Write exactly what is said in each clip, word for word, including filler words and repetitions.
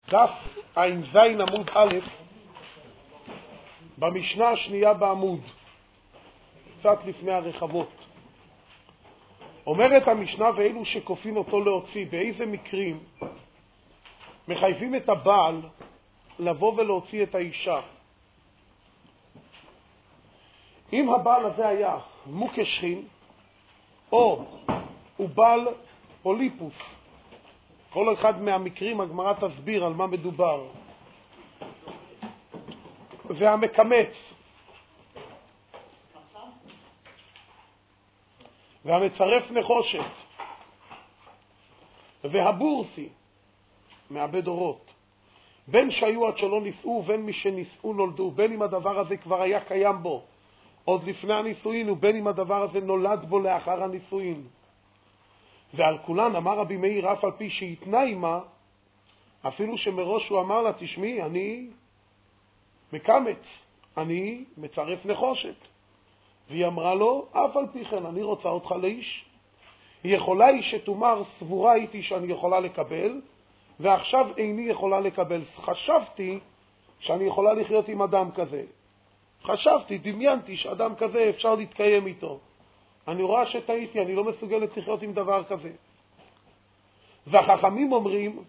דף ע"ז עמוד א', במשנה השנייה בעמוד, קצת לפני הרחבות. אומרת המשנה, ואלו שכופין אותו להוציא, באיזה מקרים מחייבים את הבעל לבוא ולהוציא את האישה? אם הבעל הזה היה מוכה שכין, או הוא בעל פוליפוס, כל אחד מהמקרים הגמרא תסביר על מה מדובר, והמקמץ והמצרף נחושת והבורסי מאבד אורות, בין שהיו עד שלא נישאו ובין מי שנישאו נולדו, בין אם הדבר הזה כבר היה קיים בו עוד לפני הנישואין ובין אם הדבר הזה נולד בו לאחר הנישואין. ועל כולן אמר רבי מאיר, אף על פי שהתנה עמה, אפילו שמראש הוא אמר לה, תשמעי, אני מקמץ, אני מצרף נחושת. והיא אמרה לו, אף על פי כן, אני רוצה אותך לאיש. היא יכולה היא שתאמר, סבורה הייתי שאני יכולה לקבל, ועכשיו איני יכולה לקבל. חשבתי שאני יכולה לחיות עם אדם כזה. חשבתי, דמיינתי שאדם כזה אפשר להתקיים איתו. אני רואה שטעיתי, אני לא מסוגלת לחיות עם דבר כזה. והחכמים אומרים,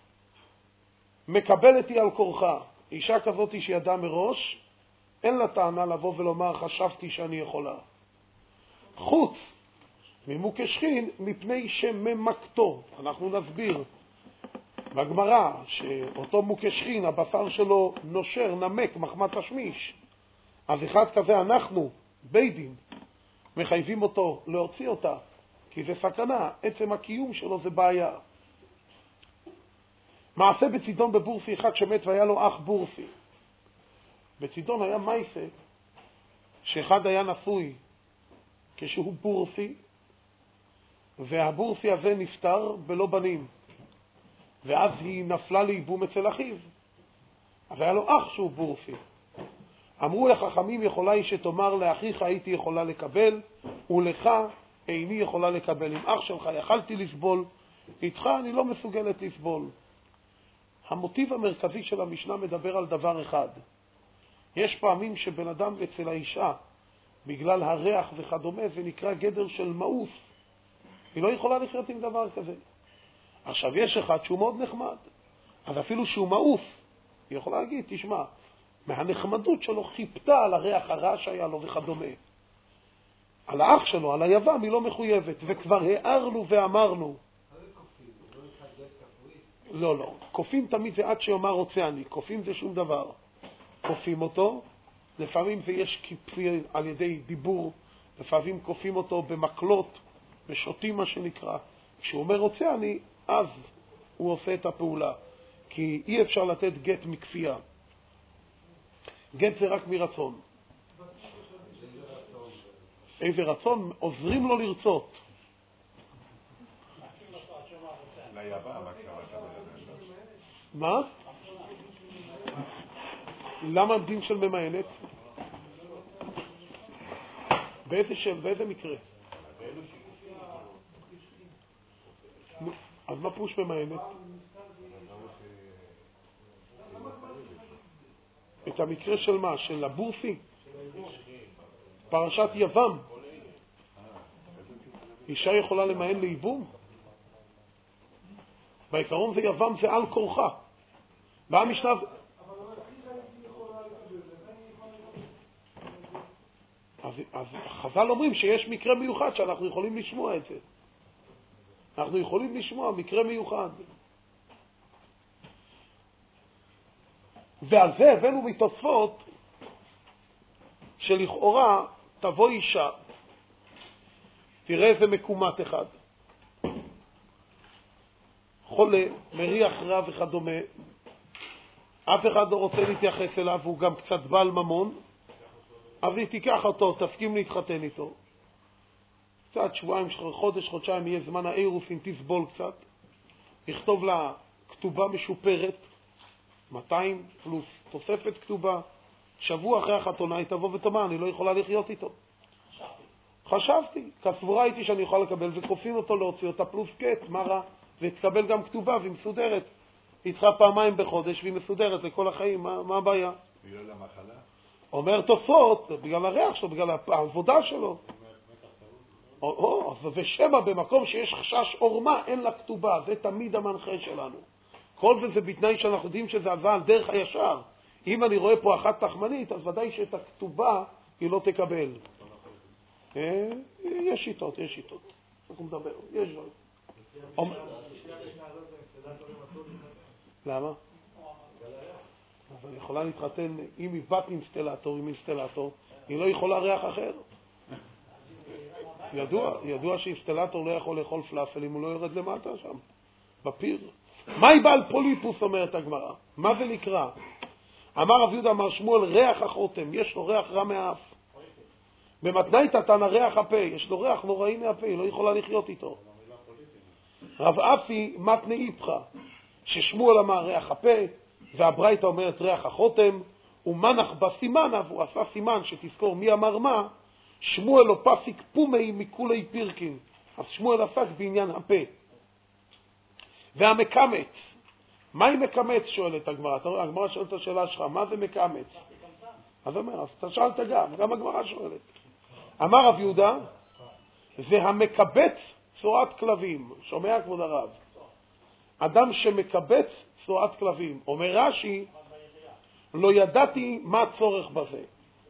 מקבלת היא על כורחה. אישה כזאת שידעה מראש, אין לה טענה לבוא ולומר, חשבתי שאני יכולה. חוץ ממוכה שכין, מפני שממקתו. אנחנו נסביר בגמרא שאותו מוכה שכין, הבשר שלו נושר, נמק, מחמת השמיש. אז אחד כזה אנחנו, בית דין, מחייבים אותו להוציא אותה, כי זה סכנה, עצם הקיום שלו זה בעיה. מעשה בצידון בבורסי, אחד שמת והיה לו אח בורסי. בצידון היה מייסה שאחד היה נשוי כשהוא בורסי, והבורסי הזה נפטר בלא בנים, ואז היא נפלה לאיבום אצל אחיו. אז היה לו אח שהוא בורסי. אמרו החכמים, יכולה היא שתאמר לאחיך הייתי יכולה לקבל, ולך איני יכולה לקבל. עם אח שלך יכלתי לסבול, איתך אני לא מסוגלת לסבול. המוטיב המרכזי של המשנה מדבר על דבר אחד. יש פעמים שבן אדם אצל האישה, בגלל הריח וכדומה, זה נקרא גדר של מאוס. היא לא יכולה לחיות עם דבר כזה. עכשיו יש אחד שהוא מאוד נחמד, אז אפילו שהוא מאוס, היא יכולה להגיד, תשמע, מהנחמדות שלו חיפתה על הריח הרע שהיה לו וכדומה. על האח שלו, על היבם, היא לא מחויבת, וכבר הערנו ואמרנו. לא, לא. קופים תמיד זה עד שיאמר רוצה אני. קופים זה שום דבר. קופים אותו, לפעמים זה יש כפי על ידי דיבור, לפעמים קופים אותו במקלות, בשוטים מה שנקרא. כשהוא אומר רוצה אני, אז הוא עושה את הפעולה. כי אי אפשר לתת גט מכפייה. גט זה רק מרצון. איזה רצון? עוזרים לו לרצות. מה? למה דין של ממיינת? באיזה שם, באיזה מקרה? אז מה פוש ממיינת? את המקרה של מה? של הבורסי? פרשת יבם. אישה יכולה למיין לאיבום? בעיקרון זה יבם, זה על כורחה. באה משנה... אז, אז חז"ל אומרים שיש מקרה מיוחד שאנחנו יכולים לשמוע את זה. אנחנו יכולים לשמוע מקרה מיוחד. ועל זה הבאנו מתוספות שלכאורה תבוא אישה, תראה איזה מקומת אחד, חולה, מריח רע וכדומה, אף אחד לא רוצה להתייחס אליו, הוא גם קצת בעל ממון, אבל היא תיקח אותו, תסכים להתחתן איתו. קצת שבועיים, חודש, חודשיים יהיה זמן האירוסין, תסבול קצת, יכתוב לה כתובה משופרת, מאתיים פלוס תוספת כתובה, שבוע אחרי החתונה היא תבוא ותאמר, אני לא יכולה לחיות איתו. חשבתי. חשבתי, כסבורה הייתי שאני יכול לקבל, וכופים אותו להוציא אותה פלוס קט, מה רע? ותקבל גם כתובה ומסודרת. היא צריכה פעמיים בחודש והיא מסודרת לכל החיים, מה, מה הבעיה? בגלל המחלה? אומר תוספות, בגלל הריח שלו, בגלל העבודה שלו. או, או, ושמה במקום שיש חשש עורמה, אין לה כתובה, זה תמיד המנחה שלנו. כל זה זה בתנאי שאנחנו יודעים שזה עזה על דרך הישר. אם אני רואה פה אחת תחמנית, אז ודאי שאת הכתובה היא לא תקבל. אה, יש שיטות, יש שיטות. אנחנו מדבר, יש דברים. למה? אבל היא יכולה להתחתן, אם היא בת אינסטלטור, עם אינסטלטור, היא לא יכולה ריח אחר. ידוע, ידוע שאינסטלטור לא יכול לאכול פלאפל אם הוא לא יורד למטה שם, בפיר. מהי בעל פוליפוס, אומרת הגמרא? מה זה נקרא? אמר רב יהודה אמר שמואל, ריח החותם, יש לו ריח רע מהאף. במתנית תנא ריח הפה, יש לו ריח נוראי מהפה, היא לא יכולה לחיות איתו. רב אפי מתנה איפכא, ששמואל אמר ריח הפה, והברייתא אומרת ריח החותם, ומנח בסימן, והוא עשה סימן שתזכור מי אמר מה, שמואל לא פסיק פומי מכולי פירקין. אז שמואל עסק בעניין הפה. והמקמץ, מהי מקמץ? שואלת הגמרא. הגמרא שואלת את השאלה שלך, מה זה מקמץ? אז אומר, אז אתה שאלת גם, גם הגמרא שואלת. אמר רב יהודה, זה המקבץ צורת כלבים. שומע כבוד הרב? אדם שמקבץ צורת כלבים. אומר רש"י, לא ידעתי מה הצורך בזה.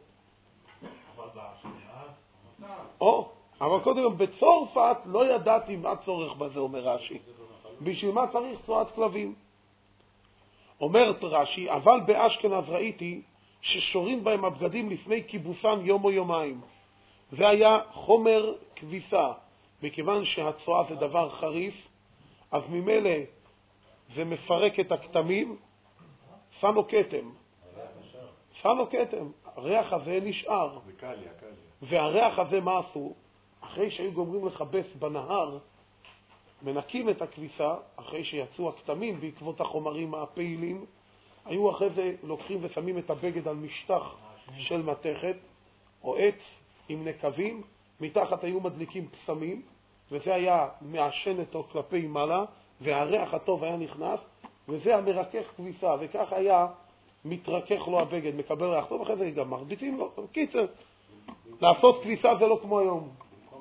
או, אבל קודם בצורפת לא ידעתי מה צורך בזה, אומר רש"י. בשביל מה צריך צורת כלבים? אומרת רש"י, אבל באשכנז ראיתי ששורים בהם הבגדים לפני כיבוסן יום או יומיים. זה היה חומר כביסה, מכיוון שהצועה זה דבר חריף, אז ממילא זה מפרק את הכתמים, שנו כתם. שנו כתם. הריח הזה נשאר. והריח הזה מה עשו? אחרי שהיו גומרים לחבס בנהר, מנקים את הכביסה, אחרי שיצאו הכתמים בעקבות החומרים הפעילים, היו אחרי זה לוקחים ושמים את הבגד על משטח של מתכת, או עץ עם נקבים, מתחת היו מדליקים פסמים, וזה היה מעשן אותו כלפי מעלה, והריח הטוב היה נכנס, וזה המרכך כביסה, וכך היה מתרכך לו הבגד, מקבל ריח טוב, אחרי זה גם מרביצים לו. קיצר, לעשות כביסה זה לא כמו היום.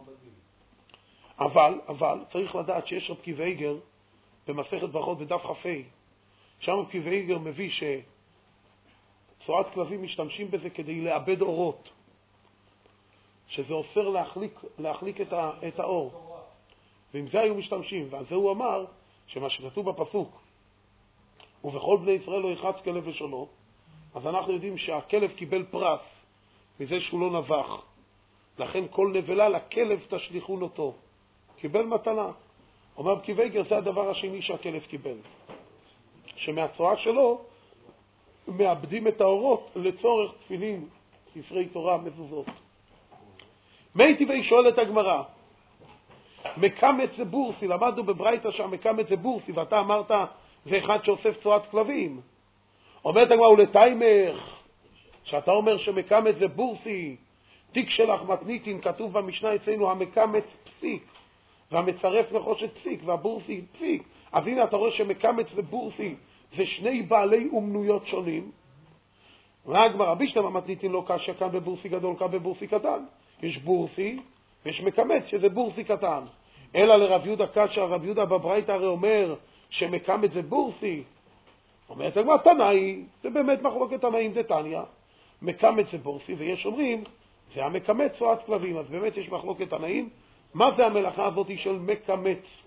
אבל, אבל, צריך לדעת שיש רב קיבי איגר במסכת ברכות בדף חפי. שם רב קיבי איגר מביא שצורת כלבים משתמשים בזה כדי לאבד אורות. שזה אוסר להחליק, להחליק את, ה, את האור. ועם זה היו משתמשים. ועל זה הוא אמר שמה שכתוב בפסוק, ובכל בני ישראל לא יחץ כלב לשונו, אז אנחנו יודעים שהכלב קיבל פרס מזה שהוא לא נבח. לכן כל נבלה לכלב תשליכון אותו. קיבל מתנה. אומר רב קיבי איגר, זה הדבר השני שהכלב קיבל. שמהצועה שלו מאבדים את האורות לצורך תפילין, ספרי תורה, מזוזות. מי טבעי שואלת הגמרא, מקמץ זה בורסי, למדנו בברייתא שהמקמץ זה בורסי, ואתה אמרת זה אחד שאוסף צורת כלבים. אומרת הגמרא, ולתיימך, שאתה אומר שמקמץ זה בורסי, תיק שלך מתניתין, כתוב במשנה אצלנו המקמץ פסיק, והמצרף נחושת פסיק, והבורסי פסיק. אז הנה אתה רואה שמקמץ ובורסי זה שני בעלי אומנויות שונים. והגמרא, בישלמה מתניתין לא קשיא כאן בבורסי גדול, כאן בבורסי קטן. יש בורסי ויש מקמץ שזה בורסי קטן. אלא לרב יהודה קשיא, רב יהודה בברייתא הרי אומר שמקמץ זה בורסי. אומרת הגמרא, תנאי, זה באמת מחלוקת תנאים דתניא. מקמץ זה בורסי, ויש אומרים זה המקמץ צורת כלבים. אז באמת יש מחלוקת תנאים. מה זה המלאכה הזאת של מקמץ?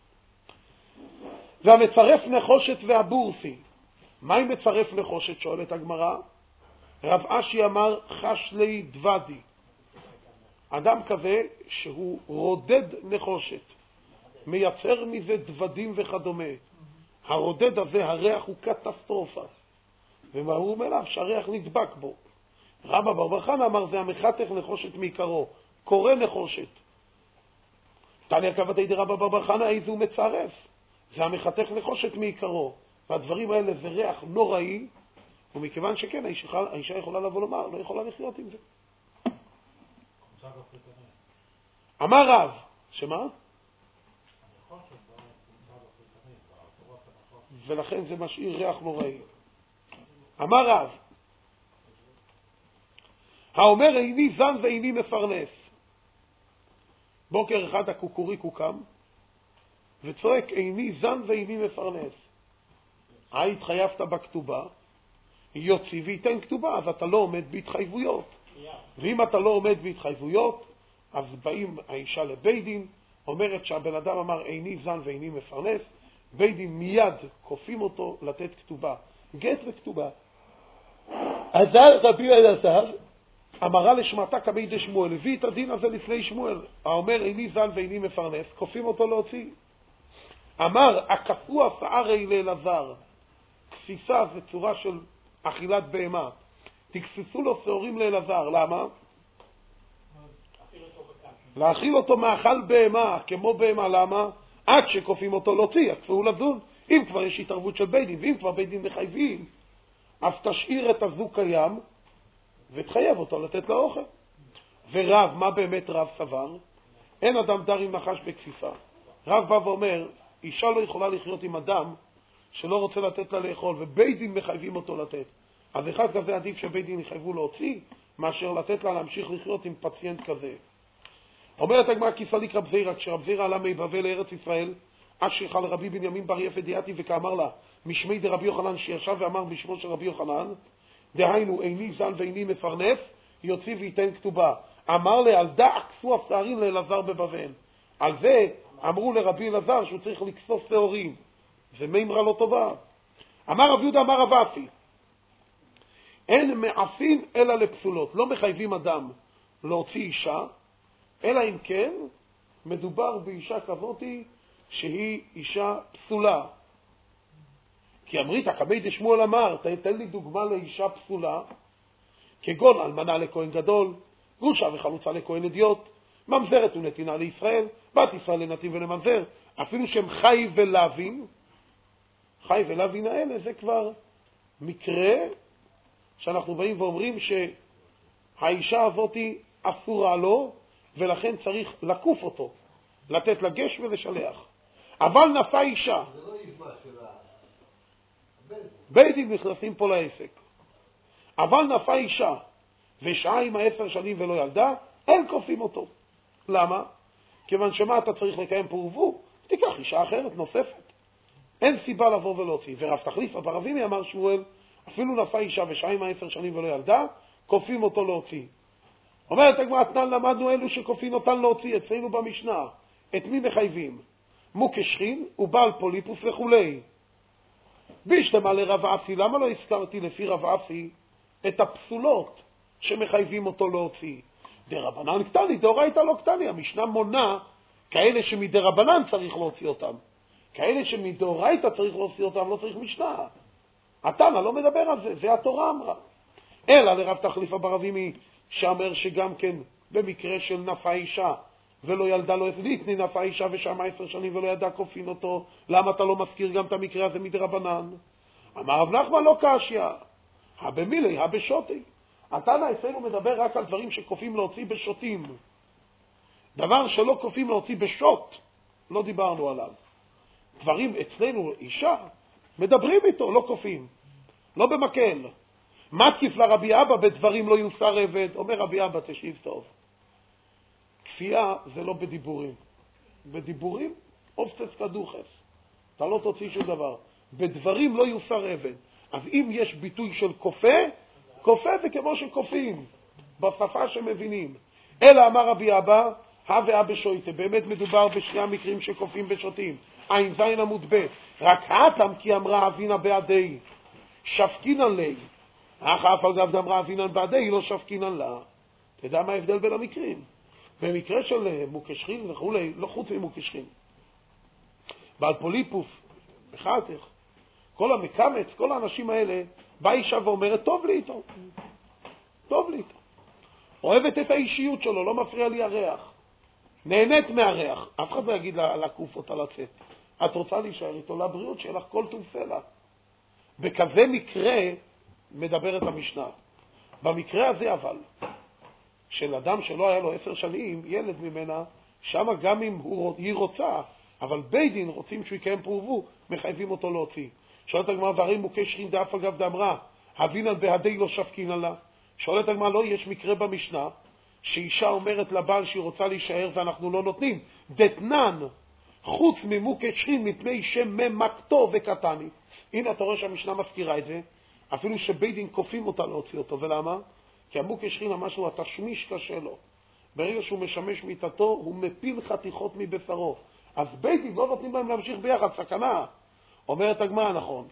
זה המצרף נחושת והבורסי. מה אם מצרף נחושת? שואלת הגמרא. רב אשי אמר חשלי דוודי. אדם כזה שהוא רודד נחושת, מייצר מזה דוודים וכדומה. הרודד הזה, הריח הוא קטסטרופה. ומה הוא אומר לה? שהריח נדבק בו. רבא בר חנא אמר זה המחתך נחושת מעיקרו, קורא נחושת. תניא כבתי דרבא בר חנא איזה הוא מצרף. זה המחתך נחושת מעיקרו. והדברים האלה זה ריח נוראי, ומכיוון שכן, האישה, האישה יכולה לבוא לומר, לא יכולה לחיות עם זה. אמר רב, שמה? ולכן זה משאיר ריח נוראי. אמר רב, האומר איני זן ואיני מפרנס. בוקר אחד הקוקוריקו קם וצועק איני זן ואיני מפרנס. היי, התחייבת בכתובה, יוציא וייתן כתובה, אז אתה לא עומד בהתחייבויות. ואם אתה לא עומד בהתחייבויות, אז באים האישה לבית דין, אומרת שהבן אדם אמר איני זן ואיני מפרנס, בית דין מיד קופים אותו לתת כתובה, גט וכתובה. עזר רבי אלעזר, אמרה לשמעתה כמי דשמואל, הביא את הדין הזה לפני שמואל, האומר איני זן ואיני מפרנס, קופים אותו להוציא. אמר, הכפו השערי לאלעזר, כפיסה זה צורה של אכילת בהמה, תכפיסו לו שעורים לאלעזר, למה? להאכיל אותו מאכל בהמה, כמו בהמה, למה? עד שקופים אותו להוציא, יקפאו לדון. אם כבר יש התערבות של בית דין, ואם כבר בית דין מחייבים, אז תשאיר את הזוג קיים, ותחייב אותו לתת לו אוכל. ורב, מה באמת רב סבר? אין אדם דר עם נחש בכפיפה. רב בא ואומר, אישה לא יכולה לחיות עם אדם שלא רוצה לתת לה לאכול, ובית דין מחייבים אותו לתת. אז אחד כזה עדיף שבית דין יחייבו להוציא, מאשר לתת לה להמשיך לחיות עם פציינט כזה. אומרת הגמרא כי סליק רב זירא, כשרב זירא עלה מבבל לארץ ישראל, אשריך לרבי בנימין בר יפה דיאתי וכאמר לה, משמי דרבי יוחנן, שישב ואמר בשמו של רבי יוחנן, דהיינו איני זן ואיני מפרנס, יוציא וייתן כתובה. אמר לה, על דא עקפו השערים לאלעזר בבבל. על זה אמרו לרבי אלעזר שהוא צריך לקסוף שעורים, ומימרה לא טובה. אמר רב יהודה, אמר רב אסי, אין מעפין אלא לפסולות. לא מחייבים אדם להוציא אישה, אלא אם כן מדובר באישה כזאת שהיא אישה פסולה. כי אמרית, כמי דשמואל אמר, תן לי דוגמה לאישה פסולה, כגון אלמנה לכהן גדול, גרושה וחלוצה לכהן אדיוט, ממזרת ונתינה לישראל, בת ישראל לנתין ולממזר, אפילו שהם חי ולווין. חי ולווין האלה זה כבר מקרה שאנחנו באים ואומרים שהאישה הזאת אסורה לו, ולכן צריך לקוף אותו, לתת לה גש ולשלח. אבל נפלה אישה, זה לא איזמה שלה, בית דין נכנסים פה לעסק. אבל נפלה אישה ושעה עם העשר שנים ולא ילדה, אין קופים אותו. למה? כיוון שמה אתה צריך לקיים פה ובו, תיקח אישה אחרת נוספת. אין סיבה לבוא ולהוציא. ורב תחליף ברבימי אמר שמואל, אפילו נפלה אישה ושעה עם העשר שנים ולא ילדה, קופים אותו להוציא. אומרת הגמרא, תנן למדנו אלו שקופים אותן להוציא, אצלנו במשנה. את מי מחייבים? מוקשכין ובעל פוליפוס וכולי. בישלמה לרב אסי, למה לא הזכרתי לפי רב אסי את הפסולות שמחייבים אותו להוציא? דרבנן קטני, דאורייתא לא קטני. המשנה מונה כאלה שמדרבנן צריך להוציא אותם. כאלה שמדאורייתא צריך להוציא אותם, לא צריך משנה. התנא לא מדבר על זה, זה התורה אמרה. אלא לרב תחליפה ברבימי, שאמר שגם כן במקרה של נפלה אישה ולא ילדה לא יתני, נפלה אישה ושם עשר שנים ולא ידע קופין אותו, למה אתה לא מזכיר גם את המקרה הזה מדרבנן? אמר רב נחמן, לא קשיא, הבמילי, הבשוטי. התנא אצלנו מדבר רק על דברים שקופים להוציא בשוטים. דבר שלא קופים להוציא בשוט, לא דיברנו עליו. דברים אצלנו, אישה, מדברים איתו, לא קופים, לא במקל. מתקיף לרבי אבא בדברים לא יוסר עבד. אומר רבי אבא, תשיב טוב, כפייה זה לא בדיבורים. בדיבורים אופסס כדוכס, אתה לא תוציא שום דבר. בדברים לא יוסר עבד. אז אם יש ביטוי של כופה, כופה זה כמו שקופים בשפה שמבינים. אלא אמר רבי אבא, הווה בשויטה, באמת מדובר בשני המקרים שקופים בשוטים. עין זין עמוד ב', רק האטם כי אמרה אבינה בעדי שפקינן לי, אך אף על גב דמרה אבינן בעדי לא שפקינן לה. תדע מה ההבדל בין המקרים? במקרה של מוקשכין וכולי, לא חוץ ממוקשכין, בעל פוליפוס, בחתך, כל המקמץ, כל האנשים האלה, באה אישה ואומרת, טוב לי איתו, טוב לי איתו, אוהבת את האישיות שלו, לא מפריע לי הריח, נהנית מהריח, אף אחד לא יגיד לה לקוף אותה לצאת. את רוצה להישאר איתו לבריאות, שיהיה לך כל טוב סלע. בכזה מקרה מדברת המשנה. במקרה הזה אבל, של אדם שלא היה לו עשר שנים, ילד ממנה, שמה גם אם הוא, היא רוצה, אבל בית דין רוצים שהוא יקיים פרובו, מחייבים אותו להוציא. שואלת הגמרא, והרי מוכה שכין דאף אגב דאמרה, הבינן בהדי לא שפקין עלה. שואלת הגמרא, לא, יש מקרה במשנה, שאישה אומרת לבעל שהיא רוצה להישאר ואנחנו לא נותנים. דתנן, חוץ ממוקת שכין מפני שממקתו וקטני. הנה אתה רואה שהמשנה מזכירה את זה, אפילו שבית דין כופים אותה להוציא אותו. ולמה? כי המוקת שכין המשהו, התשמיש קשה לו. ברגע שהוא משמש מיטתו, הוא מפיל חתיכות מבשרו. אז בית דין לא נותנים להם להמשיך ביחד, סכנה. אומרת הגמרא, נכון.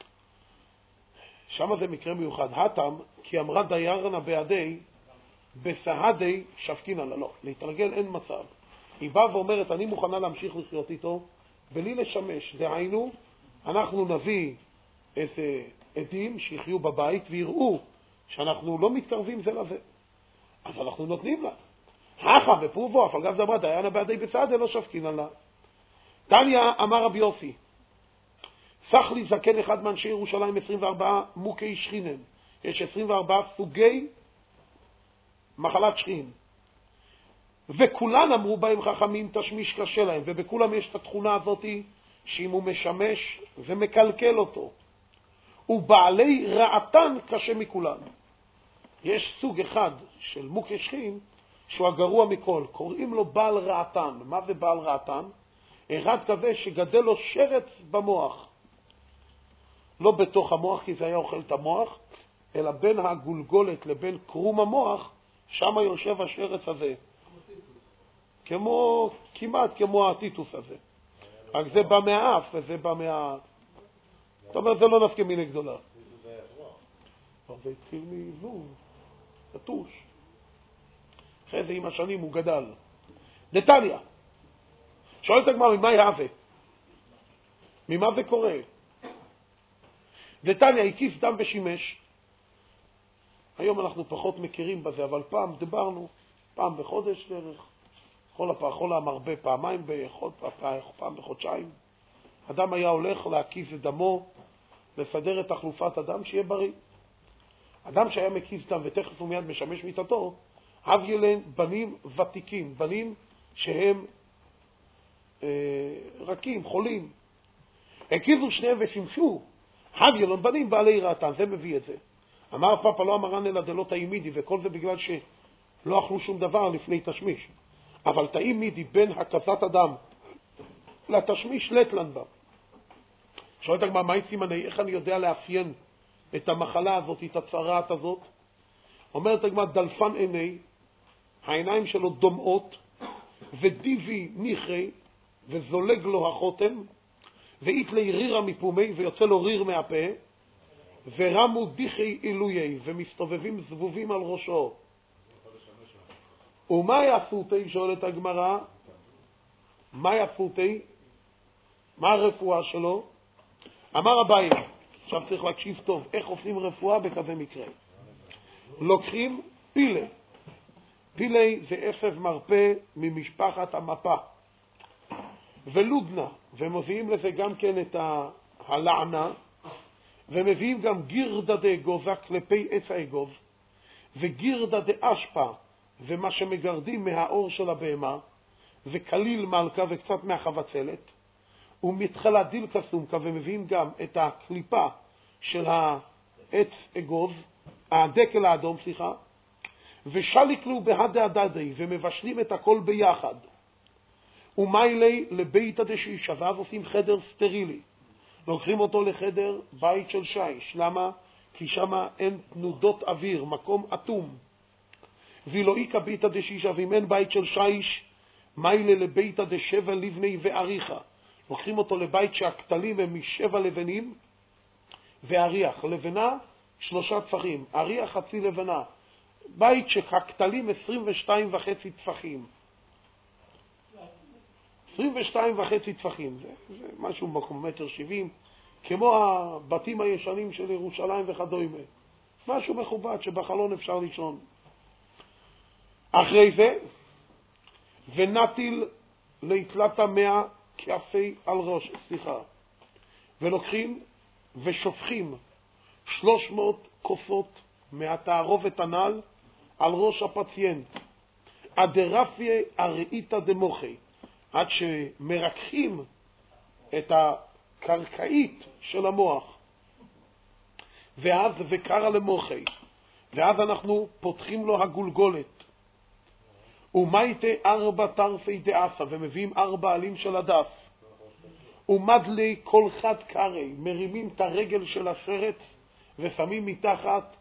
שם זה מקרה מיוחד. הטם, כי אמרה דיירנה בעדי, בסהדי שפקין עלה. לא, להתרגל אין מצב. היא באה ואומרת, אני מוכנה להמשיך לחיות איתו, בלי לשמש. דהיינו, אנחנו נביא איזה עדים שיחיו בבית ויראו שאנחנו לא מתקרבים זה לזה. אז אנחנו נותנים לה. הכה בפובו, אף אגב דברה, דיירנה בעדי בסהדי לא שפקין עלה. תניא אמר רבי יוסי, סך לי זקן אחד מאנשי ירושלים עשרים וארבעה מוכי שכינן. יש עשרים וארבעה סוגי מחלת שכין. וכולן אמרו בהם חכמים תשמיש קשה להם, ובכולם יש את התכונה הזאת שאם הוא משמש ומקלקל אותו. ובעלי רעתן קשה מכולן. יש סוג אחד של מוכי שכין שהוא הגרוע מכל, קוראים לו בעל רעתן. מה זה בעל רעתן? אחד כזה שגדל לו שרץ במוח. לא בתוך המוח כי זה היה אוכל את המוח, אלא בין הגולגולת לבין קרום המוח, שם יושב השרץ הזה. כמו, כמעט כמו הטיטוס הזה. רק זה בא מהאף וזה בא מה... זאת אומרת, זה לא נפקא מינה גדולה. זה התחיל מזום, תטוש. אחרי זה עם השנים הוא גדל. דתניא. שואלת הגמרא, ממה יהווה? ממה זה קורה? דתניא, הקיף דם ושימש. היום אנחנו פחות מכירים בזה, אבל פעם דיברנו, פעם בחודש דרך, כל הפעם המרבה פעמיים, בחוד, פעם בחודשיים. אדם היה הולך להקיס את דמו, לסדר את תחלופת הדם, שיהיה בריא. אדם שהיה מקיס דם ותכף ומיד משמש מיטתו, הביא להם בנים ותיקים, בנים שהם אה, רכים, חולים. הקיזו שניהם ושימשו, הביא להם בנים בעלי רעתן, זה מביא את זה. אמר פאפה לא אמרן אלא דלא טעים מידי, וכל זה בגלל שלא אכלו שום דבר לפני תשמיש. אבל טעים מידי בין הקזת הדם לתשמיש לטלן בה. שואלת הגמרא, מה סימני? איך אני יודע לאפיין את המחלה הזאת, את הצרעת הזאת? אומרת הגמרא, דלפן עיני, העיניים שלו דומעות, ודיבי ניחי, וזולג לו החותם, ואיתלי רירה מפומי, ויוצא לו ריר מהפה, ורמו דיחי אילויי, ומסתובבים זבובים על ראשו. ומה יעשותי? שואלת הגמרא, מה יעשותי? מה הרפואה שלו? אמר אביי, עכשיו צריך להקשיב טוב, איך עושים רפואה בכזה מקרה? לוקחים פילה. פילה זה עשב מרפא ממשפחת המפה. ולודנה, ומביאים לזה גם כן את הלענה, ומביאים גם גירדה דאגוזה כלפי עץ האגוז, וגירדה דאשפה, ומה שמגרדים מהאור של הבהמה, וכליל מלכה וקצת מהחבצלת, ומתחלה דיל קסומקה, ומביאים גם את הקליפה של העץ אגוז, הדקל האדום, סליחה, ושליקלו בהדה הדדי, ומבשלים את הכל ביחד. ומיילי לבית הדשיש, ואז עושים חדר סטרילי. לוקחים אותו לחדר בית של שיש. למה? כי שם אין תנודות אוויר, מקום אטום. וילואיקה בית הדשיש, ואם אין בית של שיש, מיילי לבית הדשבע לבני ואריכה. לוקחים אותו לבית שהכתלים הם משבע לבנים, ואריח. לבנה, שלושה טפחים. אריח חצי לבנה. בית שהכתלים עשרים ושתיים וחצי טפחים. עשרים ושתיים וחצי טפחים. זה, זה משהו מטר שבעים, כמו הבתים הישנים של ירושלים וכדומה. משהו מכובד שבחלון אפשר לישון. אחרי זה, ונטיל להתלת המאה כעפי על ראש, סליחה. ולוקחים ושופכים שלוש מאות כוסות מהתערובת הנ"ל על ראש הפציינט. אדרפיה אראיתא דמוחי, עד שמרככים את קרקעית של המוח. ואז וקרא למוחי, ואז אנחנו פותחים לו הגולגולת. ומייטה ארבע טרפי דעשה, ומביאים ארבע עלים של הדף. ומדלי כל חד קרי, מרימים את הרגל של השרץ ושמים מתחת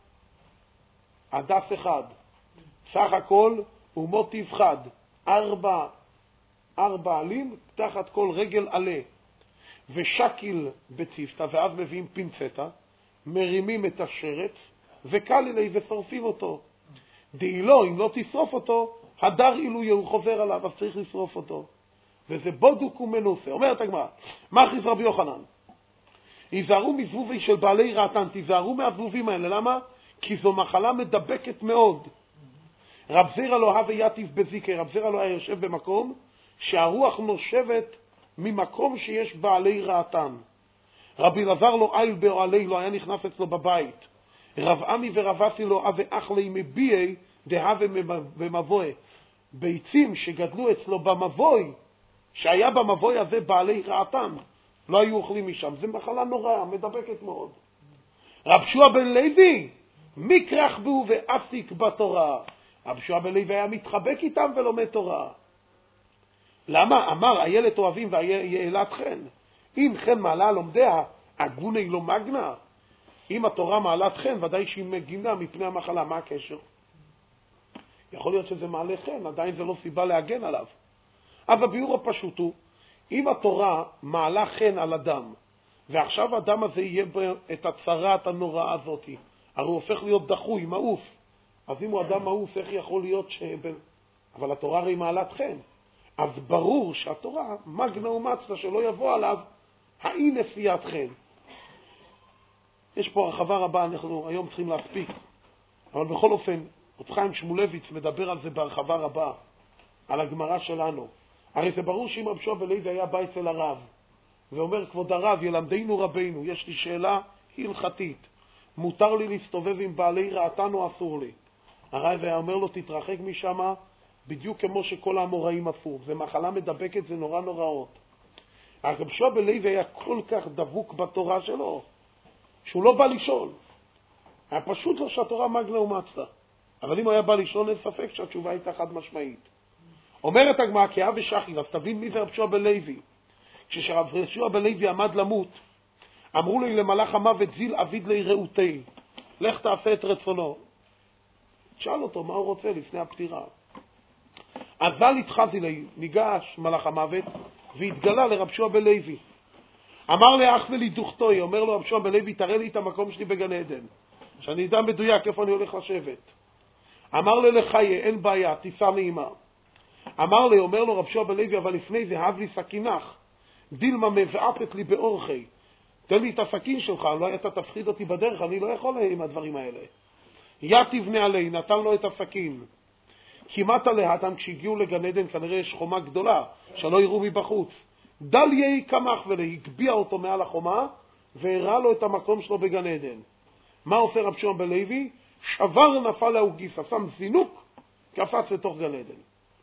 הדף אחד. סך הכל ומוטיב חד, ארבע, ארבע עלים תחת כל רגל עלה. ושקיל בצפתה, ואז מביאים פינצטה, מרימים את השרץ וקל אלי ושורפים אותו. דאילו, אם לא תשרוף אותו, הדר אילו יהוא חוזר עליו, אז צריך לשרוף אותו. וזה בודוק ומנוסה. אומרת הגמרא, מה הכריז רבי יוחנן? היזהרו מזבובי של בעלי רעתן, תיזהרו מהזבובים האלה. למה? כי זו מחלה מדבקת מאוד. רב זירא לא הווה יתיב בזיקר, רב זירא לא היה יושב במקום שהרוח נושבת ממקום שיש בעלי רעתן. רבי אלעזר לא איל באוהלי, לא היה נכנס אצלו בבית. רב עמי ורב אסי לא הווה אחלי מביעי דהווה במבוי. ביצים שגדלו אצלו במבוי, שהיה במבוי הזה בעלי רעתן, לא היו אוכלים משם. זה מחלה נוראה, מדבקת מאוד. רב שועה בן לוי, מי כרך בו ואפיק בתורה. רב שועה בן לוי היה מתחבק איתם ולומד תורה. למה? אמר הילד אוהבים ויעלת חן. אם חן מעלה לומדיה, אגוני לא מגנה. אם התורה מעלת חן, ודאי שהיא מגינה מפני המחלה. מה הקשר? יכול להיות שזה מעלה חן, עדיין זה לא סיבה להגן עליו. אבל הביאור הפשוט הוא, אם התורה מעלה חן על אדם, ועכשיו האדם הזה יהיה את הצרת הנוראה הזאת, הרי הוא הופך להיות דחוי, מעוף. אז אם הוא אדם מעוף, איך יכול להיות ש... אבל התורה הרי מעלת חן. אז ברור שהתורה מגנה ומצלה, שלא יבוא עליו האי נשיאת חן. יש פה הרחבה רבה, אנחנו היום צריכים להספיק. אבל בכל אופן, רב חיים שמואלביץ מדבר על זה בהרחבה רבה, על הגמרא שלנו. הרי זה ברור שאם רב שועה בן לוי היה בא אצל הרב, ואומר, כבוד הרב, ילמדנו רבינו, יש לי שאלה הלכתית, מותר לי להסתובב עם בעלי רעתן או אסור לי? הרב היה אומר לו, תתרחק משם, בדיוק כמו שכל האמוראים עשו. זה מחלה מדבקת, זה נורא נוראות. רב שועה בן לוי היה כל כך דבוק בתורה שלו, שהוא לא בא לשאול. היה פשוט לו שהתורה מגנה ומצלה. אבל אם הוא היה בא לשאול, אין ספק שהתשובה הייתה חד משמעית. אומרת הגמרא, כי אב ושחי, אז תבין מי זה רב שועה בן לוי. כשרב שועה בן לוי עמד למות, אמרו לי למלאך המוות, זיל אביד לי רעותי, לך תעשה את רצונו. תשאל אותו מה הוא רוצה לפני הפטירה. אזל התחזי לי, ניגש מלאך המוות, והתגלה לרב שועה בן לוי. אמר לי אח ולי דוכתוי, אומר לו רב שועה בן לוי, תראה לי את המקום שלי בגן עדן, שאני אדע מדויק איפה אני הולך לשבת. אמר לי לחיה, אין בעיה, תיסע נעימה. אמר לי, אומר לו רב שועה בן לוי, אבל לפני זה הב לי סכינך, דילמה מבעפת לי באורחי, תן לי את הסכין שלך, לא אתה תפחיד אותי בדרך, אני לא יכול עם הדברים האלה. יתיב נעלי, נתן לו את הסכין. כמעט עליהם כשהגיעו לגן עדן, כנראה יש חומה גדולה, שלא יראו מבחוץ. דל יהי כמח ולי, הגביע אותו מעל החומה, והראה לו את המקום שלו בגן עדן. מה עושה רב שועה בן לוי? שבר נפל להוא גיסא, שם זינוק, קפץ לתוך גן עדן.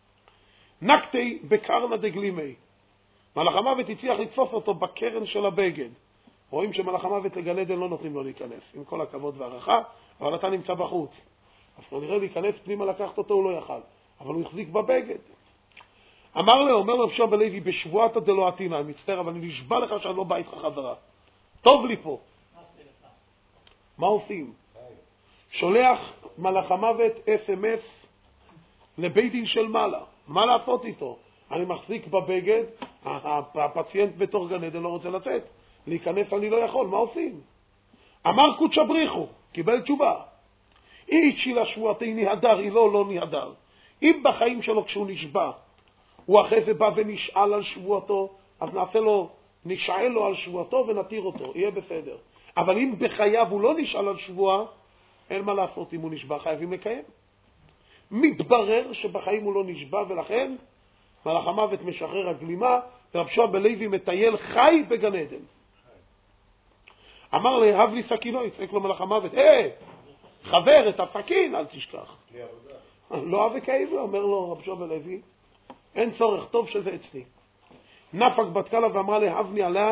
נקטי בקרנה דגלימי. מלאך המוות הצליח לתפוס אותו בקרן של הבגד. רואים שמלאך המוות לגן עדן לא נותנים לו להיכנס, עם כל הכבוד והערכה, אבל אתה נמצא בחוץ. אז לא נראה להיכנס פנימה, לקחת אותו, הוא לא יכל. אבל הוא החזיק בבגד. אמר לו, אומר רב שועה בן לוי, בשבועת הדלועתינה, אני מצטער, אבל אני נשבע לך שאני לא בא איתך חזרה. טוב לי פה. מה עושים? שולח מלאך המוות אס אם אס לבית דין של מעלה. מה לעשות איתו? אני מחזיק בבגד, הפציינט בתוך גן עדן לא רוצה לצאת. להיכנס אני לא יכול, מה עושים? אמר קודש בריחו, קיבל תשובה. אי שילה שבועתי נהדר, היא לא, לא נהדר. אם בחיים שלו כשהוא נשבע, הוא אחרי זה בא ונשאל על שבועתו, אז נעשה לו, נשאל לו על שבועתו ונתיר אותו, יהיה בסדר. אבל אם בחייו הוא לא נשאל על שבוע, אין מה לעשות, אם הוא נשבע חייבים לקיים. מתברר שבחיים הוא לא נשבע, ולכן מלאך המוות משחרר הגלימה, ורב שועה בן לוי מטייל חי בגן עדן. אמר לי, הב לי סכינו, יצעק לו מלאך המוות, היי, חבר, את הסכין, אל תשכח. לא אהב כאיבה, אומר לו רב שועה בן לוי, אין צורך, טוב שזה אצלי. נפק בת קלה ואמרה לי, הבני עליה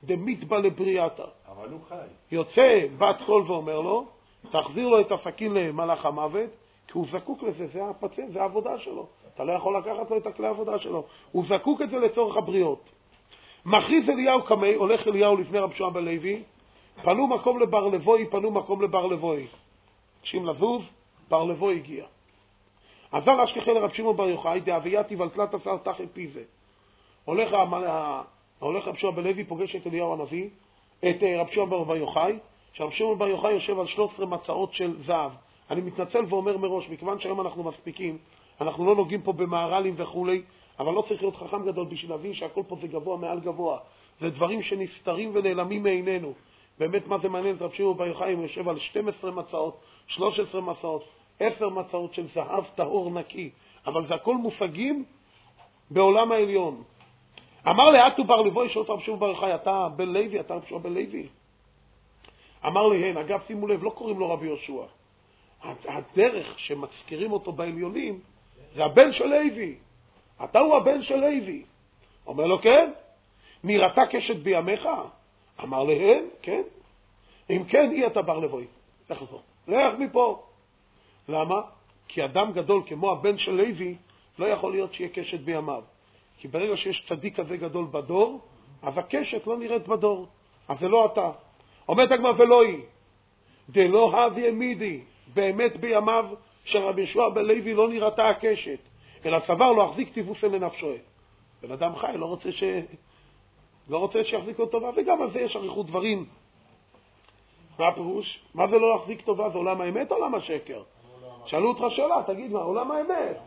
דמיתבא לבריאתה. אבל הוא חי. יוצא בת קול ואומר לו, תחזיר לו את הסכין למלאך המוות, כי הוא זקוק לזה, זה הפציינט, זה העבודה שלו. אתה לא יכול לקחת לו את הכלי העבודה שלו. הוא זקוק את זה לצורך הבריות. מכריז אליהו קמי, הולך אליהו לפני רב שמעון בר לוי, פנו מקום לבר לבוי, פנו מקום לבר לבוי. קשים לזוז, בר לבוי הגיע. עזר אשכחי לרב שמעון בר יוחאי, דאבייתי ולתלת עשר תחי פיזה. הולך, הולך רב שמעון בר לוי, פוגש את אליהו הנביא, את רב שמעון בר יוחאי, שרב שמעון בר יוחאי יושב על שלוש עשרה מצעות של זהב. אני מתנצל ואומר מראש, מכיוון שהיום אנחנו מספיקים, אנחנו לא נוגעים פה במערלים וכולי, אבל לא צריך להיות חכם גדול בשביל להבין שהכל פה זה גבוה מעל גבוה. זה דברים שנסתרים ונעלמים מעינינו. באמת מה זה מעניין, רב שמעון בר יוחאי יושב על שתים עשרה מצעות, שלוש עשרה מצעות, עשר מצעות של זהב טהור נקי, אבל זה הכל מושגים בעולם העליון. אמר לאתו בר לבוי, שואל רב שמעון בר יוחאי, אתה בן לוי, אתה רב שמעון בן לוי? אמר לי, הן, אגב, שימו לב, לא קוראים לו רבי יהושע. הדרך שמזכירים אותו בעליונים, זה הבן של לוי. אתה הוא הבן של לוי. אומר לו, כן? נראתה קשת בימיך? אמר להן, כן. אם כן, אי אתה בר לבוי. לך לפה. לך מפה. למה? כי אדם גדול כמו הבן של לוי, לא יכול להיות שיהיה קשת בימיו. כי ברגע שיש צדיק כזה גדול בדור, אז הקשת לא נראית בדור. אז זה לא אתה. אומרת הגמרא ולא היא. דלא הווי מידי. באמת בימיו של רבי יהושע בן לוי לא נראתה הקשת, אלא סבר לא החזיק טיבוסה לנפשו. בן אדם חי, לא רוצה ש... לא רוצה שיחזיק לו טובה, וגם על זה יש אריכות דברים. מה הפירוש? מה זה לא להחזיק טובה? זה עולם האמת או עולם השקר? שאלו אותך שאלה, תגיד מה, עולם האמת.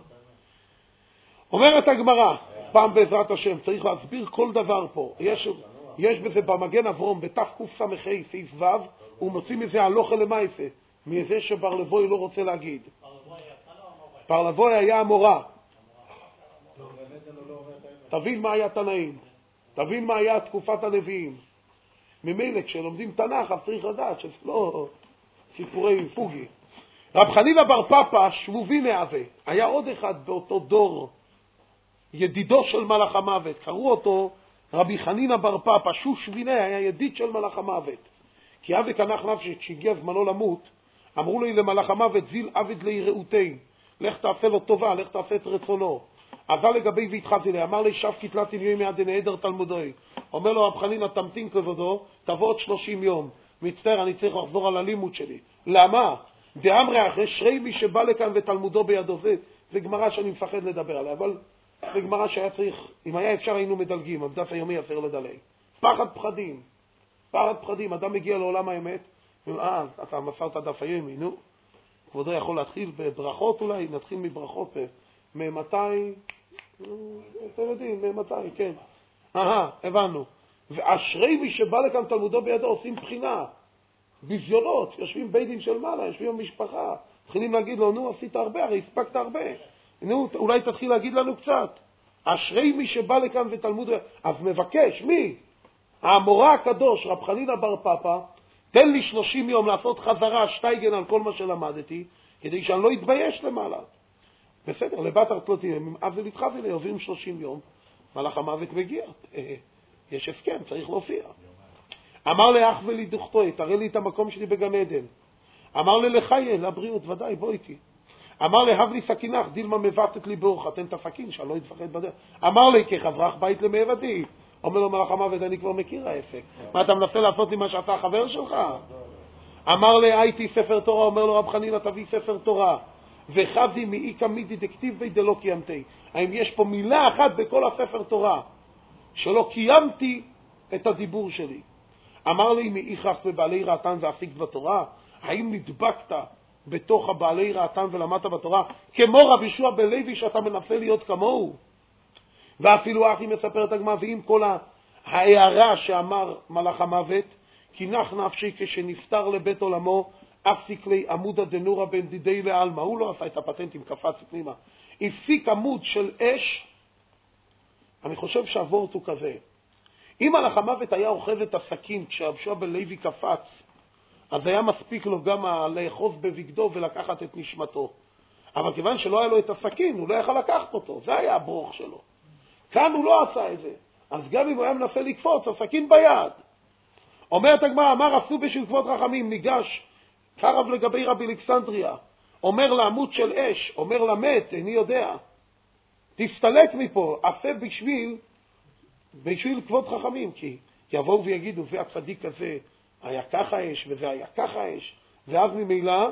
אומרת הגמרא, פעם בעזרת השם, צריך להסביר כל דבר פה. יש, יש בזה במגן אברום, בתף קס"ה, סעיף ו', הוא מוציא מזה הלוכה למעשה. מזה שבר לבוי לא רוצה להגיד. בר לבוי היה המורה. תבין מה היה תנאים. תבין מה היה תקופת הנביאים. ממילא כשלומדים תנ"ך, אז צריך לדעת שזה לא סיפורי פוגי. רב חנינא בר פפא שבובי נאווה. היה עוד אחד באותו דור, ידידו של מלאך המוות. קראו אותו רבי חנינא בר פפא, שושביני, היה ידיד של מלאך המוות. כי אבי כנח נפשי, כשהגיע זמנו למות, אמרו לי למלאך המוות, זיל עבד ליראותי, לך תעשה לו טובה, לך תעשה את רצונו. עזה לגבי והתחלתי לי, אמר לי שב קטלתי לי מיד נעדר תלמודוי. אומר לו רב חנינא, תמתין כבודו, תבוא עוד שלושים יום. מצטער, אני צריך לחזור על הלימוד שלי. למה? דאמרי אחרי שרי מי שבא לכאן ותלמודו בידו. זה, זה גמרא שאני מפחד לדבר עליה, אבל זה גמרא שהיה צריך, אם היה אפשר היינו מדלגים, הבדף היומי אפשר לדלג. פחד פחדים, פחד פחדים, אדם מגיע לעולם האמת, אה, אתה מסרת דף היומי, נו. כבודו יכול להתחיל בברכות אולי, נתחיל מברכות, ממתי, אתם יודעים, ממתי, כן. אהה, הבנו. ואשרי מי שבא לכאן תלמודו בידו, עושים בחינה, ביזיונות, יושבים בית דין של מעלה, יושבים במשפחה, מתחילים להגיד לו, נו, עשית הרבה, הרי הספקת הרבה. נו, אולי תתחיל להגיד לנו קצת. אשרי מי שבא לכאן ותלמודו, אז מבקש, מי? המורה הקדוש, רב חנינא בר פפא, תן לי שלושים יום לעשות חזרה שטייגן על כל מה שלמדתי, כדי שאני לא אתבייש למעלה. בסדר, לבת ארטלותים, אב זה נדחף אלי, עוברים שלושים יום, מלאך המוות מגיע. יש הסכם, צריך להופיע. אמר לאח ולדוכתו, תראה לי את המקום שלי בגן עדן. אמר לי לחיה, לבריאות, ודאי, בוא איתי. אמר לי, הב לי סכינך, דילמה מבטת לי באורך, תן את הסכין, שאני לא אתפחד בדרך. אמר לי, כחברך בית למעבדי. אומר לו מלאך המוות, אני כבר מכיר העסק. מה, אתה מנסה לעשות לי מה שאתה החבר שלך? אמר לי, הייתי ספר תורה, אומר לו רב חנינא, תביא ספר תורה. וחזי מאי קמידי דכתיב בי דלא קיימתי. האם יש פה מילה אחת בכל הספר תורה שלא קיימתי את הדיבור שלי? אמר לי, מאי כך בבעלי רעתן ואפיק בתורה? האם נדבקת בתוך הבעלי רעתן ולמדת בתורה כמו רבי יהושע בן לוי שאתה מנסה להיות כמוהו? ואפילו אחי מספר את הגמרא, ועם כל ההערה שאמר מלאך המוות, כי נח נפשי כשנפטר לבית עולמו, הפסיק לי עמודה דנורה בין דידי לעלמא. הוא לא עשה את הפטנטים, קפץ פנימה. הפסיק עמוד של אש. אני חושב שהוורט הוא כזה. אם מלאך המוות היה אוחז את הסכין כשרבי יהושע בן לוי קפץ, אז היה מספיק לו גם לאחוז בבגדו ולקחת את נשמתו. אבל כיוון שלא היה לו את הסכין, הוא לא יכול לקחת אותו. זה היה הברוך שלו. כאן הוא לא עשה את זה. אז גם אם הוא היה מנסה לקפוץ, הסכין ביד. אומרת הגמרא, אמר עשו בשביל כבוד חכמים, ניגש קרב לגבי רבי אלכסנדריה, אומר לעמוד של אש, אומר למת, איני יודע, תסתלק מפה, עשה בשביל, בשביל כבוד חכמים, כי יבואו ויגידו, זה הצדיק הזה היה ככה אש, וזה היה ככה אש, ואז ממילא,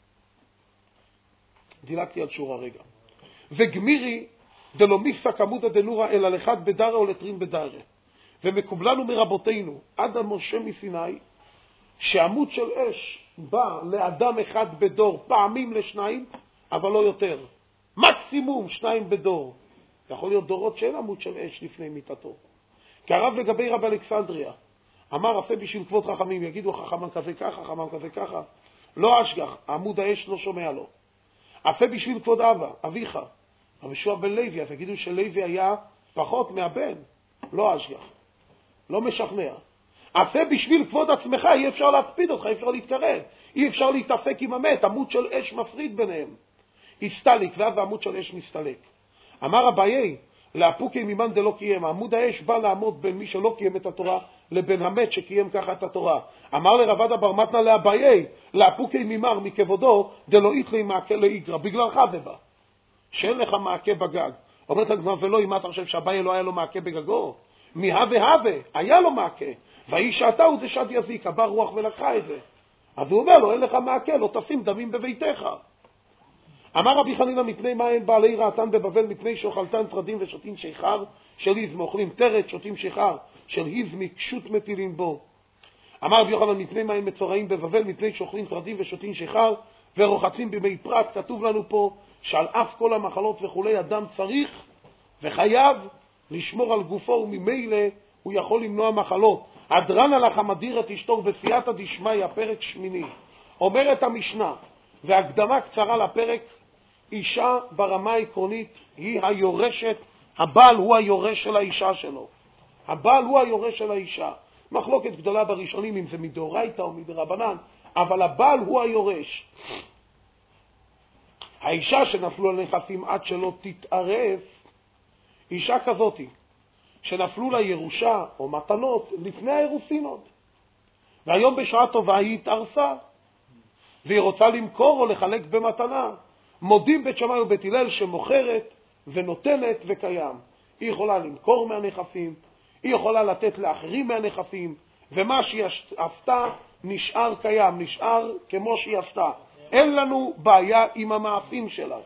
דילגתי על שורה רגע. וגמירי דלא מיסה כמותא דנורא אלא לחד בדרא או לטרין בדרא. ומקובלנו מרבותינו, עד משה מסיני, שעמוד של אש בא לאדם אחד בדור, פעמים לשניים, אבל לא יותר. מקסימום שניים בדור. יכול להיות דורות שאין עמוד של אש לפני מיתתו. כרב לגבי רבי אלכסנדריה, אמר עשה בשביל כבוד חכמים, יגידו חכמן כזה ככה, חכמן כזה ככה, לא אשגח, עמוד האש לא שומע לו. עשה בשביל כבוד אבא, אביך, רבי יהושע בן לוי, אז יגידו שלוי היה פחות מהבן, לא אשגח, לא משכנע. עשה בשביל כבוד עצמך, אי אפשר להספיד אותך, אי אפשר להתקרב, אי אפשר להתעסק עם המת, עמוד של אש מפריד ביניהם. הסתליק, ואז העמוד של אש מסתלק. אמר אביי, לאפוקי מימן דלא קיים, עמוד האש בא לעמוד בין מי שלא קיים את התורה לבין המת שקיים ככה את התורה. אמר לרבד אבר מתנא לאביי, לאפוקי מימר מכבודו דלא איתלי מעקה לאיגרא, בגללך זה בא, שאין לך מעקה בגג. אומרת הגמרא, ולא, אם אתה חושב שאביי לא היה לו מעקה בגגו, מהווה הווה, היה לו מעקה, והיא שעתה הוא דשד יזיק, בא רוח ולקחה את זה. אז הוא אומר לו, אין לך מעקה, לא תשים דמים בביתך. אמר רבי חנינא, מפני מה אין בעלי רעתן בבבל, מפני שאוכלתן צרדים ושותים שיכר של היזם, אוכלים טרת, שותים שיכר של היזמי, קשות מטילים בו. אמר רבי יוחנן, מפני מה אין מצורעים בבבל, מפני שאוכלים צרדים ושותים שיכר ורוחצים במי פרת. כתוב לנו פה שעל אף כל המחלות וכולי אדם צריך וחייב לשמור על גופו, וממילא הוא יכול למנוע מחלות. הדרן הלך המדיר את אשתו בסייעתא דשמיא, פרק שמיני. אומרת המשנה, והקדמה קצרה לפרק, אישה ברמה העקרונית היא היורשת, הבעל הוא היורש של האישה שלו. הבעל הוא היורש של האישה. מחלוקת גדולה בראשונים אם זה מדאורייתא או מדרבנן, אבל הבעל הוא היורש. האישה שנפלו על נכסים עד שלא תתארס, אישה כזאת שנפלו לה ירושה או מתנות לפני האירוסין עוד, והיום בשעה טובה היא התארסה והיא רוצה למכור או לחלק במתנה, מודים בית שמאי ובית הלל שמוכרת ונותנת וקיים. היא יכולה למכור מהנכסים, היא יכולה לתת לאחרים מהנכסים, ומה שהיא עשתה נשאר קיים, נשאר כמו שהיא עשתה. אין לנו בעיה עם המעשים שלה.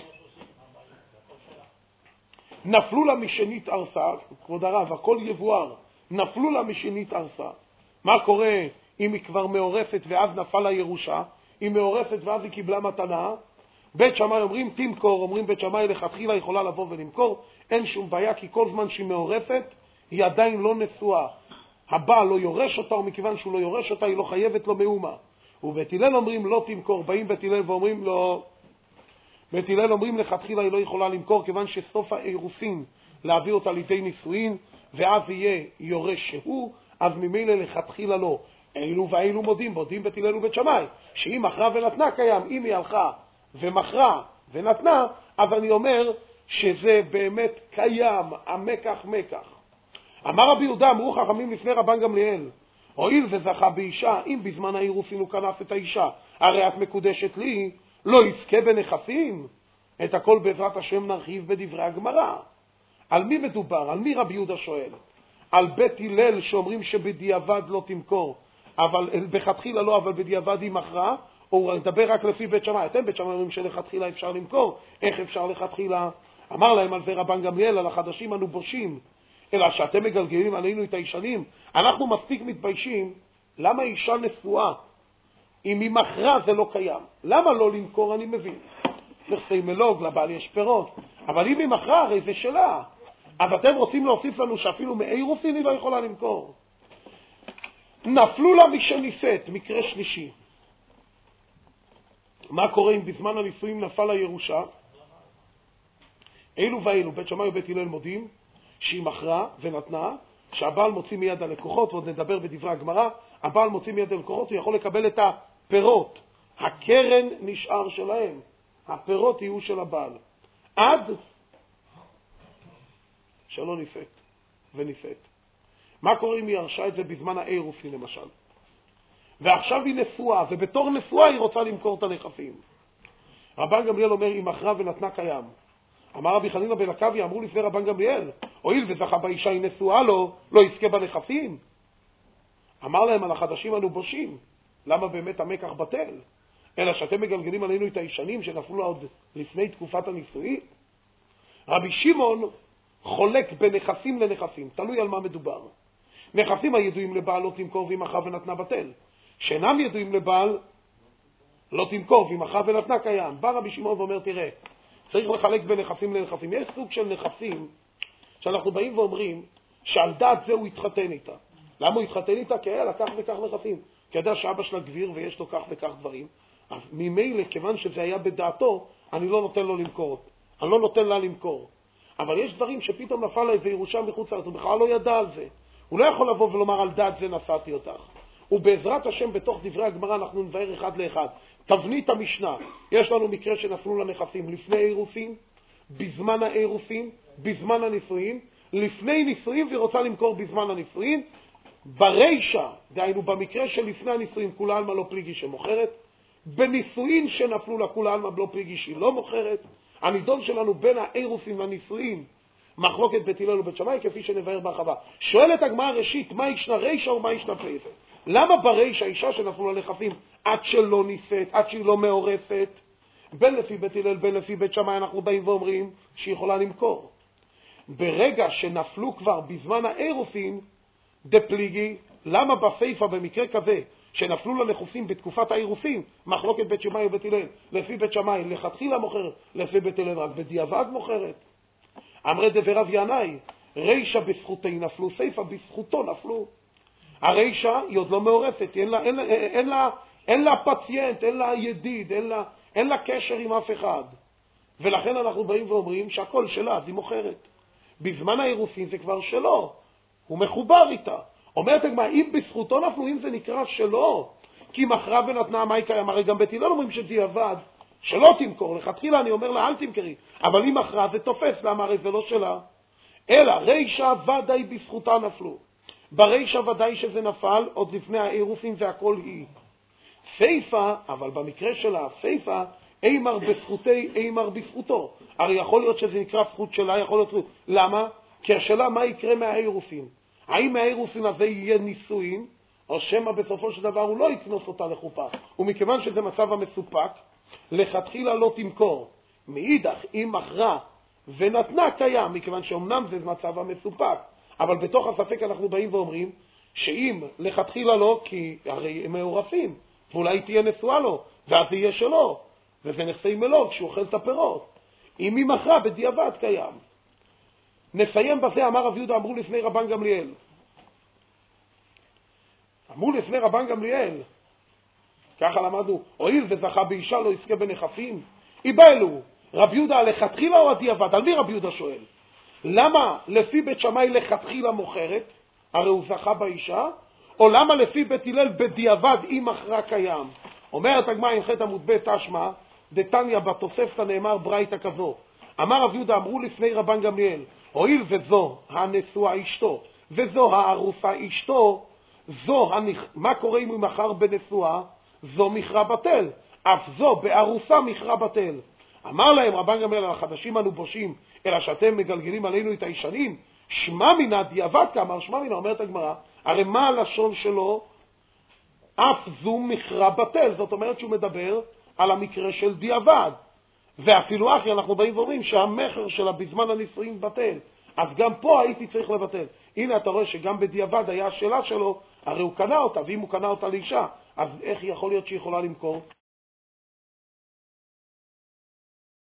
נפלו לה משנית ארסה, כבוד הרב, הכל יבואר, נפלו לה משנית ארסה. מה קורה אם היא כבר מעורפת ואז נפל לה ירושה? היא מעורפת ואז היא קיבלה מתנה. בית שמאי אומרים תמכור, אומרים בית שמאי לכתחילה יכולה לבוא ולמכור, אין שום בעיה, כי כל זמן שהיא מעורפת היא עדיין לא נשואה. הבעל לא יורש אותה, ומכיוון שהוא לא יורש אותה היא לא חייבת לו מאומה. ובית הלל אומרים לא תמכור, באים בית הלל ואומרים לא, בית הלל אומרים לכתחילה היא לא יכולה למכור, כיוון שסוף האירוסין להביא אותה לידי נישואין, ואז יהיה יורש שהוא, אז ממילא לכתחילה לא. אילו ואילו מודים, מודים בית הלל ובית שמאי, שאם מכרה ונתנה קיים, אם היא הלכה ומכרה ונתנה, אז אני אומר שזה באמת קיים, המקח מקח. אמר רבי יהודה, אמרו חכמים לפני רבן גמליאל, הואיל וזכה באישה, אם בזמן האירוסין הוא כנף את האישה, הרי את מקודשת לי, לא יזכה בנכסים. את הכל בעזרת השם נרחיב בדברי הגמרא. על מי מדובר? על מי רבי יהודה שואל? על בית הלל שאומרים שבדיעבד לא תמכור, אבל בכתחילה לא, אבל בדיעבד היא מכרה, או הוא מדבר רק לפי בית שמאי? אתם בית שמאי אומרים שלכתחילה אפשר למכור, איך אפשר לכתחילה? אמר להם על זה רבן גמליאל, על החדשים אנו בושים, אלא שאתם מגלגלים עלינו את הישנים. אנחנו מספיק מתביישים, למה אישה נשואה, אם היא מכרה זה לא קיים? למה לא למכור? אני מבין, נכסי מלוג, לבעל יש פירות, אבל אם היא מכרה הרי זה שלה. אז אתם רוצים להוסיף לנו שאפילו מאירוסין היא לא יכולה למכור? נפלו לה משנישאת, מקרה שלישי. מה קורה אם בזמן הנישואים נפל הירושה? אילו ואילו, בית שמאי ובית הלל מודים שהיא מכרה ונתנה, שהבעל מוציא מיד הלקוחות, ועוד נדבר בדברי הגמרא, הבעל מוציא מיד הלקוחות, הוא יכול לקבל את הפירות. הקרן נשאר שלהם, הפירות יהיו של הבעל. עד שלא נישאת. ונישאת. מה קורה אם היא ירשה את זה בזמן האירוסין למשל? ועכשיו היא נשואה, ובתור נשואה היא רוצה למכור את הנכסים. רבן גמליאל אומר, היא מכרה ונתנה קיים. אמר רבי חנינא בן עקביא, אמרו לפני רבן גמליאל, הואיל וזכה באישה היא נשואה לו, לא יזכה בנכסים. אמר להם, על החדשים אנו בושים, למה באמת המקח בטל? אלא שאתם מגלגלים עלינו את הישנים שנפלו לה עוד לפני תקופת הנישואין. רבי שמעון חולק בנכסים לנכסים, תלוי על מה מדובר. נכסים הידועים לבעל לא תמכור והיא מכרה ונתנה בטל. שאינם ידועים לבעל לא תמכור והיא מכרה ונתנה קיים. בא רבי שמעון ואומר, תראה, צריך לחלק בנכסים לנכסים. יש סוג של נכסים שאנחנו באים ואומרים שעל דעת זה הוא התחתן איתה. למה הוא התחתן איתה? כי היה לה כך וכך נכסים. כי ידע שאבא שלה גביר ויש לו כך וכך דברים. אז ממילא, כיוון שזה היה בדעתו, אני לא נותן לו למכור. אני לא נותן לה למכור. אבל יש דברים שפתאום נפל לה איזה ירושה מחוץ לארץ, הוא בכלל לא ידע על זה. הוא לא יכול לבוא ולומר על דעת זה נשאתי אותך. ובעזרת השם בתוך דברי הגמרא אנחנו נבהר אחד לאחד. תבנית המשנה, יש לנו מקרה שנפלו לנכסים לפני אירוסין, בזמן האירוסין, בזמן הנישואין, לפני נישואין והיא רוצה למכור בזמן הנישואין, ברישה, דהיינו במקרה של לפני הנישואין כולה עלמא לא פליגי שמוכרת, בנישואין שנפלו לה כולה עלמא לא פליגי שהיא לא מוכרת. הנידון שלנו בין האירוסין לנישואין, מחלוקת בית הלל ובית שמאי, כפי שנבהר בהרחבה. שואלת הגמרא ראשית, מה ישנה רישה ומה ישנה פליגי? למה ברישה האישה שנפלו לנכסים עד שלא נישאת, עד שהיא לא מעורפת, בין לפי בית הלל בין לפי בית שמאי אנחנו באים ואומרים שהיא יכולה למכור. ברגע שנפלו כבר בזמן האירוסין דפליגי, למה בסייפה במקרה כזה שנפלו לנכסים בתקופת האירוסין, מחלוקת בית שמאי ובית הלל, לפי בית שמאי לכתחילה מוכרת, לפי בית הלל רק בדיעבד מוכרת? אמרי דבי רב ינאי, רישה בזכותי נפלו, סייפה בזכותו נפלו. הרישה היא עוד לא מעורפת, אין לה, אין, אין לה, אין לה פציינט, אין לה ידיד, אין לה, אין לה קשר עם אף אחד. ולכן אנחנו באים ואומרים שהכל שלה, אז היא מוכרת. בזמן האירוסין זה כבר שלו, הוא מחובר איתה. אומרת הגמרא, אם בזכותו נפלו, אם זה נקרא שלו, כי מכרה ונתנה מה יקיים, הרי גם בית הלל אומרים שדיעבד, שלא תמכור, לכתחילה אני אומר לה אל תמכרי, אבל אם מכרה זה תופס, למה הרי זה לא שלה? אלא רישה ודאי בזכותה נפלו. ברישה ודאי שזה נפל, עוד לפני האירוסין זה הכל היא. סייפה, אבל במקרה שלה, סייפה, אימר בזכותי, אימר בזכותו. הרי יכול להיות שזה נקרא זכות שלה, יכול להיות זכות. למה? כי השאלה מה יקרה מהאירוסין. האם מהאירוסין הזה יהיה נישואין, או שמה בסופו של דבר הוא לא יקנוס אותה לחופה. ומכיוון שזה מצב המסופק, לכתחילה לא תמכור. מאידך, אם מכרה ונתנה קיים, מכיוון שאומנם זה מצב המסופק. אבל בתוך הספק אנחנו באים ואומרים, שאם לכתחילה לא, כי הרי הם מעורפים, ואולי תהיה נשואה לו, ואז זה יהיה שלו, וזה נכסי מלוא כשהוא אוכל את הפירות. אם היא מכרה בדיעבד קיים. נסיים בזה, אמר רב יהודה, אמרו לפני רבן גמליאל. אמרו לפני רבן גמליאל, ככה למדנו, הואיל וזכה באישה לא יזכה בנכסים, איבא אלו, רב יהודה לכתחילה או הדיעבד? על מי רב יהודה שואל? למה לפי בית שמאי לכתחילה מוכרת, הרי הוא זכה באישה, או למה לפי בית הלל בדיעבד אם מכרה קיים? אומרת הגמרא עם חטא עמוד ב' תשמע, דתניא בתוספתא נאמר ברייתא כזו. אמר רב יהודה, אמרו לפני רבן גמליאל, הואיל וזו הנשואה אשתו, וזו הארוסה אשתו, זו הנכ... מה קורה אם הוא מכר בנשואה? זו מכרה בטל. אף זו בארוסה מכרה בטל. אמר להם רבן גמליאל, על החדשים אנו בושים, אלא שאתם מגלגלים עלינו את הישנים, שמע מינה דיעבד כאמר, שמע מינה, אומרת הגמרא, הרי מה הלשון שלו? אף זו מכרה בטל. זאת אומרת שהוא מדבר על המקרה של דיעבד. ואפילו אחי אנחנו באים ואומרים שהמחר שלה בזמן הנישואין בטל. אז גם פה הייתי צריך לבטל. הנה אתה רואה שגם בדיעבד היה השאלה שלו, הרי הוא קנה אותה, ואם הוא קנה אותה לאישה, אז איך יכול להיות שהיא יכולה למכור?